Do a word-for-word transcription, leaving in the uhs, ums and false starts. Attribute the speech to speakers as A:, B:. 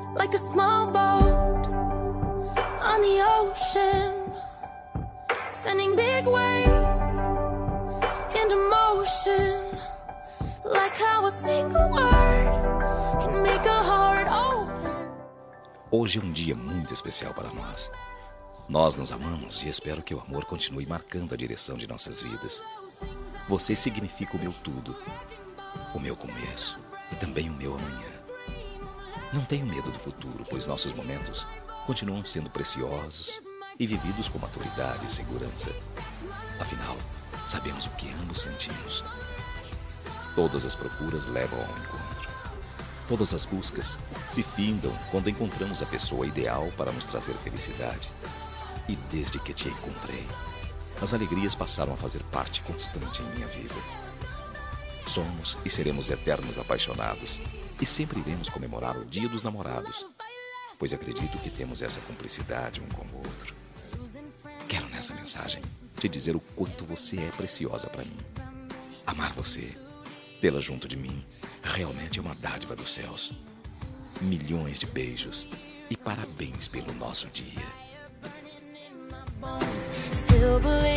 A: like a small boat on the ocean, sending big waves into motion, like how a single word can make a heart open.
B: Hoje é um dia muito especial para nós. Nós nos amamos e espero que o amor continue marcando a direção de nossas vidas. Você significa o meu tudo, o meu começo e também o meu amanhã. Não tenho medo do futuro, pois nossos momentos continuam sendo preciosos e vividos com maturidade e segurança. Afinal, sabemos o que ambos sentimos. Todas as procuras levam ao encontro. Todas as buscas se findam quando encontramos a pessoa ideal para nos trazer felicidade. E desde que te encontrei, as alegrias passaram a fazer parte constante em minha vida. Somos e seremos eternos apaixonados e sempre iremos comemorar o Dia dos Namorados, pois acredito que temos essa cumplicidade um com o outro. Quero nessa mensagem te dizer o quanto você é preciosa para mim. Amar você, tê-la junto de mim, realmente é uma dádiva dos céus. Milhões de beijos e parabéns pelo nosso dia.
A: Still believe